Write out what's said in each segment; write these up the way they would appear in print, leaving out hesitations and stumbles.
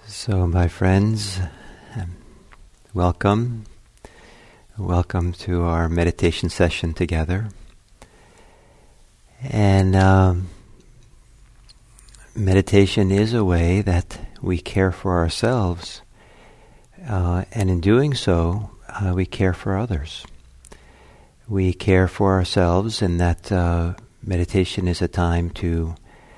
So, my friends, welcome. Welcome to our meditation session together. And meditation is a way that we care for ourselves, and in doing so, we care for others. We care for ourselves in that meditation is a time to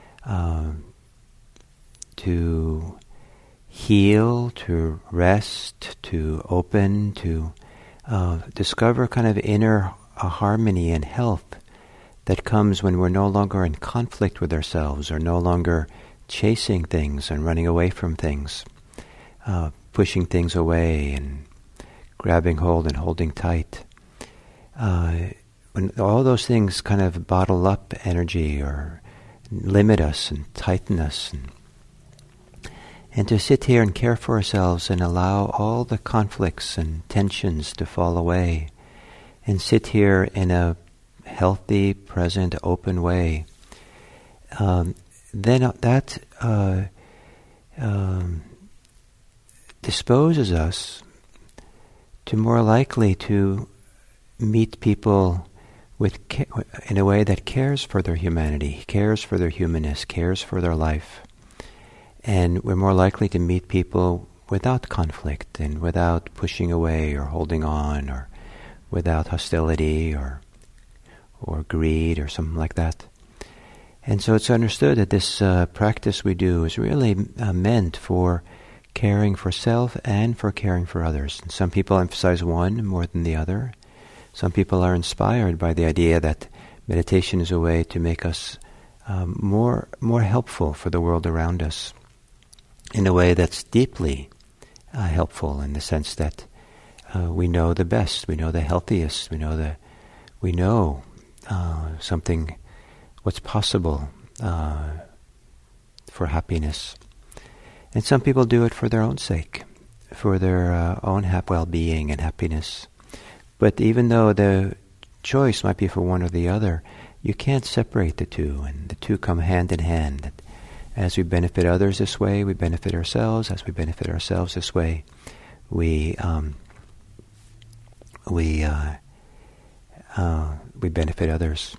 heal, to rest, to open, to discover kind of inner harmony and health that comes when we're no longer in conflict with ourselves or no longer chasing things and running away from things, pushing things away and grabbing hold and holding tight. When all those things kind of bottle up energy or limit us and tighten us, and to sit here and care for ourselves and allow all the conflicts and tensions to fall away and sit here in a healthy, present, open way, then that disposes us to more likely to meet people in a way that cares for their humanity, cares for their humanness, cares for their life. And we're more likely to meet people without conflict and without pushing away or holding on or without hostility or greed or something like that. And so it's understood that this practice we do is really meant for caring for self and for caring for others. And some people emphasize one more than the other. Some people are inspired by the idea that meditation is a way to make us more helpful for the world around us, in a way that's deeply helpful, in the sense that we know the best, we know the healthiest, we know something, what's possible for happiness. And some people do it for their own sake, for their own well-being and happiness. But even though the choice might be for one or the other, you can't separate the two, and the two come hand in hand. As we benefit others this way, we benefit ourselves. As we benefit ourselves this way, we benefit others.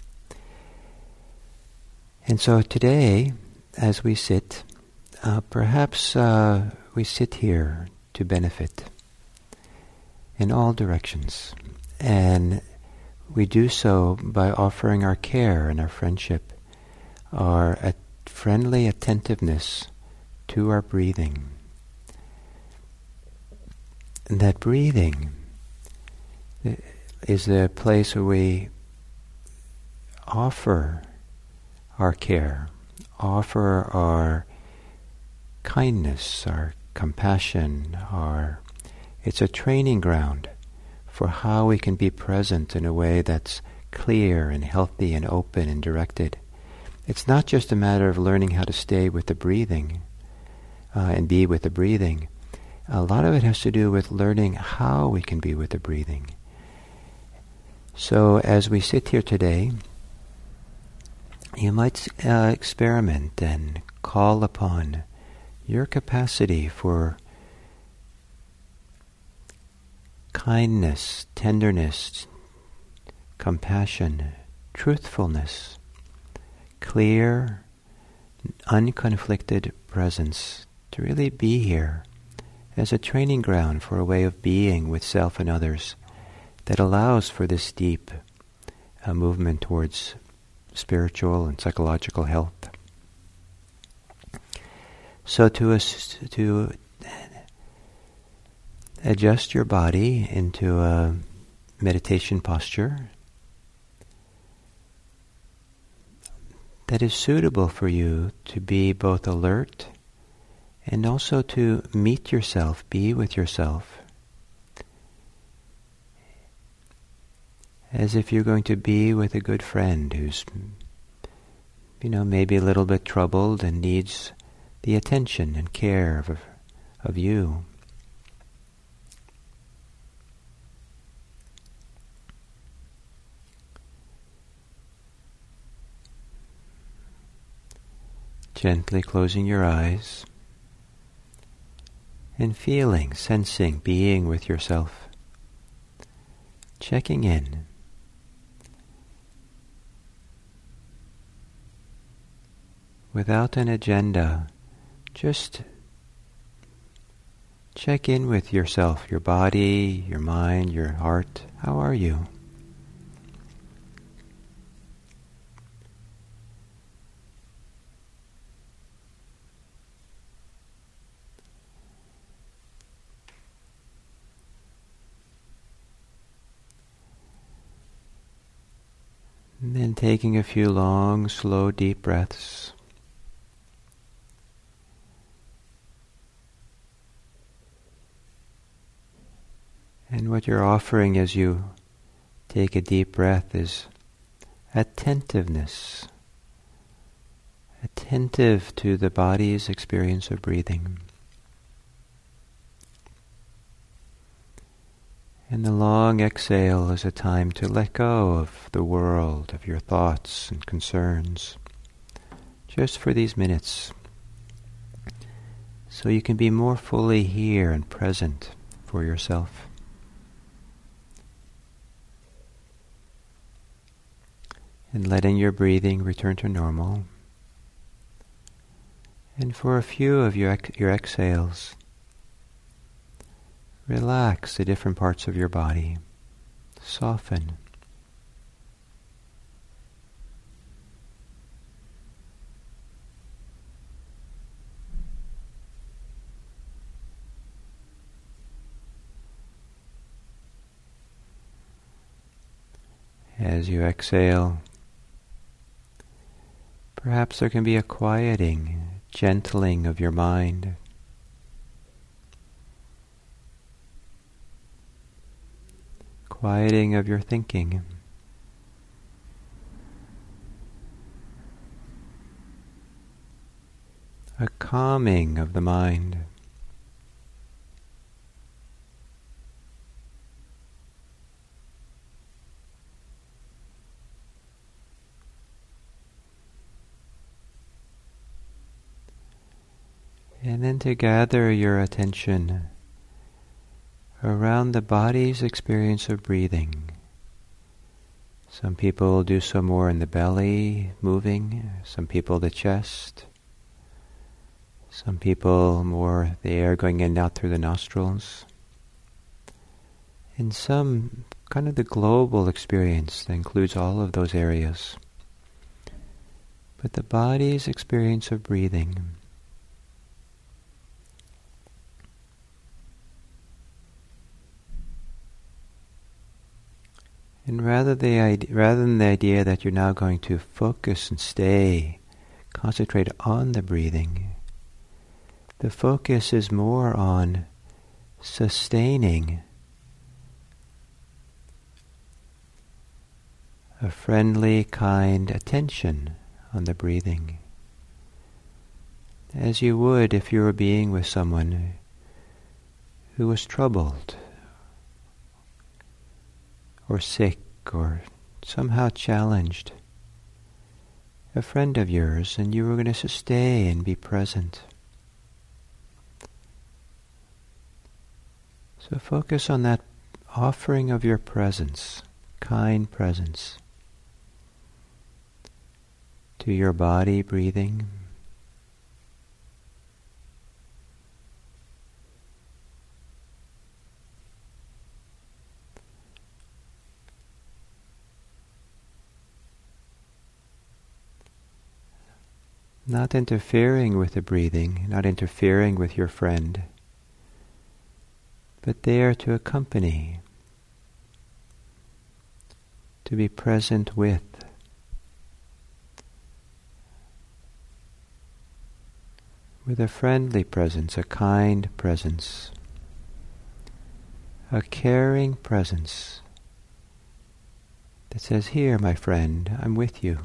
And so today, as we sit, perhaps we sit here to benefit in all directions. And we do so by offering our care and our friendship, our friendly attentiveness to our breathing. And that breathing is the place where we offer our care, offer our kindness, our compassion, it's a training ground for how we can be present in a way that's clear and healthy and open and directed. It's not just a matter of learning how to stay with the breathing and be with the breathing. A lot of it has to do with learning how we can be with the breathing. So as we sit here today, you might experiment and call upon your capacity for kindness, tenderness, compassion, truthfulness, clear, unconflicted presence, to really be here as a training ground for a way of being with self and others that allows for this deep movement towards spiritual and psychological health. So to adjust your body into a meditation posture that is suitable for you to be both alert and also to meet yourself, be with yourself, as if you're going to be with a good friend who's, maybe a little bit troubled and needs the attention and care of you. Gently closing your eyes and feeling, sensing, being with yourself, checking in. Without an agenda, just check in with yourself, your body, your mind, your heart. How are you? And then taking a few long, slow, deep breaths. And what you're offering as you take a deep breath is attentiveness. Attentive to the body's experience of breathing. And the long exhale is a time to let go of the world, of your thoughts and concerns, just for these minutes, so you can be more fully here and present for yourself. And letting your breathing return to normal. And for a few of your exhales, relax the different parts of your body. Soften. As you exhale, perhaps there can be a quieting, gentling of your mind. Quieting of your thinking. A calming of the mind. And then to gather your attention around the body's experience of breathing. Some people do so more in the belly, moving. Some people the chest. Some people more the air going in and out through the nostrils. And some kind of the global experience that includes all of those areas. But the body's experience of breathing. And rather than the idea that you're now going to focus and concentrate on the breathing, the focus is more on sustaining a friendly, kind attention on the breathing, as you would if you were being with someone who was troubled, or sick, or somehow challenged, a friend of yours, and you were going to stay and be present. So focus on that offering of your presence, kind presence, to your body breathing. Not interfering with the breathing, not interfering with your friend, but there to accompany, to be present with. With a friendly presence, a kind presence, a caring presence that says, "Here, my friend, I'm with you."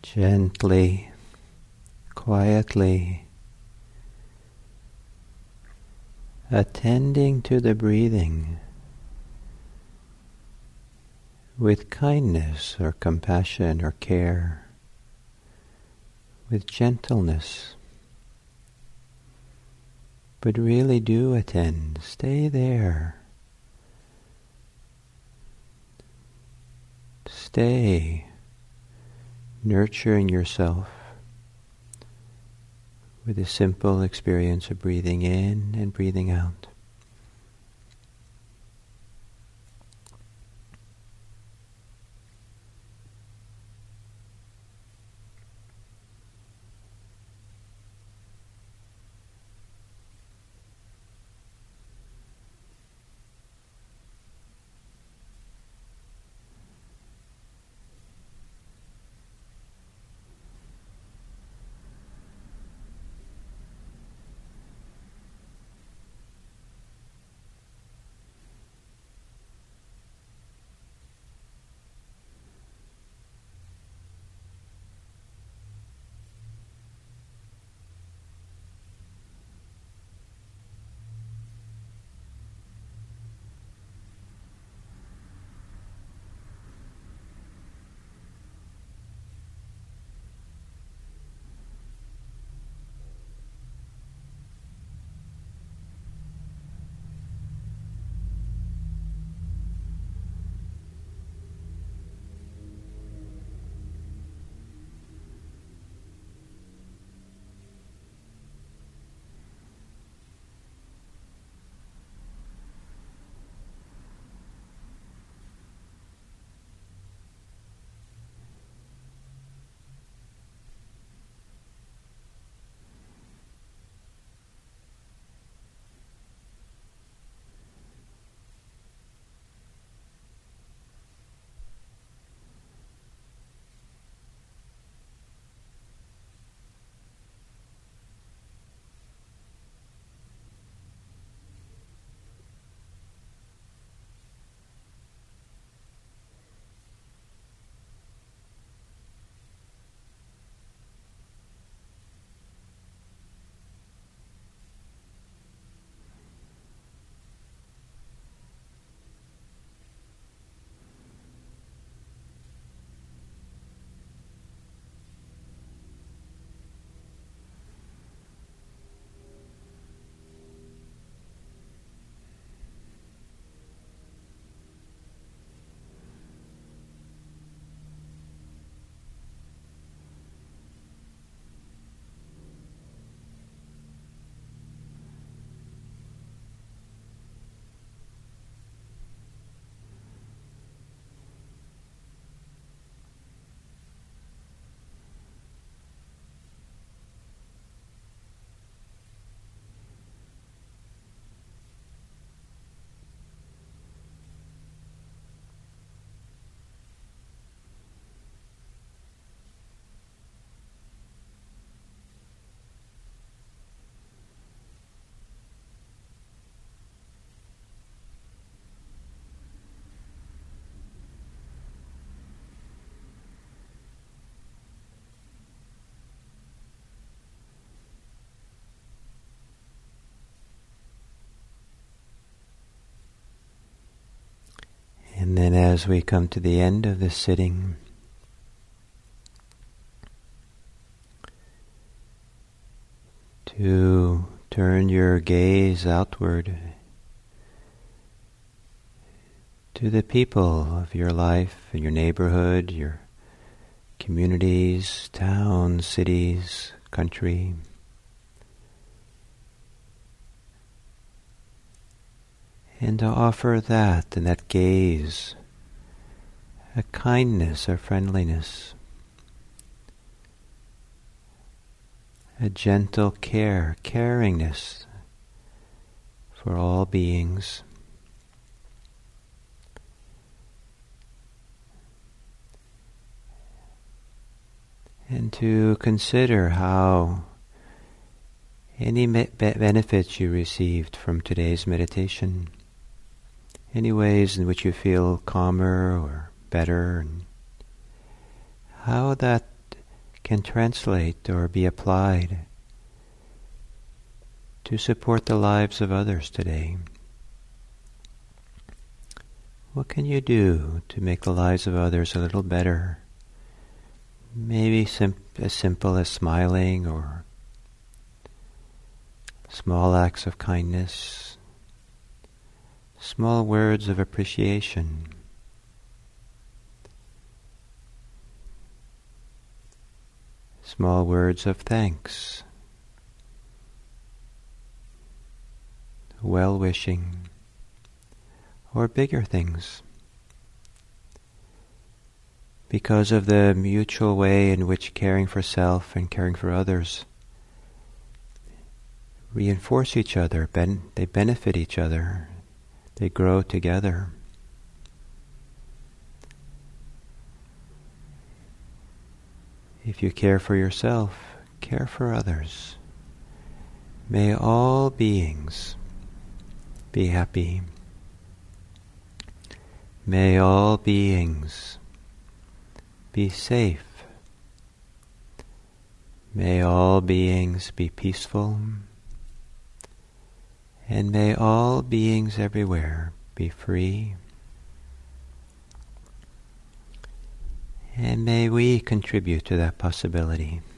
Gently, quietly, attending to the breathing with kindness or compassion or care, with gentleness. But really do attend, stay there. Stay nurturing yourself with a simple experience of breathing in and breathing out. And then as we come to the end of this sitting, to turn your gaze outward to the people of your life, your neighborhood, your communities, towns, cities, country. And to offer that and that gaze a kindness or friendliness, a gentle care, caringness for all beings. And to consider how any benefits you received from today's meditation, any ways in which you feel calmer or better, and how that can translate or be applied to support the lives of others today? What can you do to make the lives of others a little better? Maybe as simple as smiling or small acts of kindness, small words of appreciation. Small words of thanks, well-wishing, or bigger things. Because of the mutual way in which caring for self and caring for others reinforce each other, they benefit each other, they grow together. If you care for yourself, care for others. May all beings be happy. May all beings be safe. May all beings be peaceful. And may all beings everywhere be free. And may we contribute to that possibility.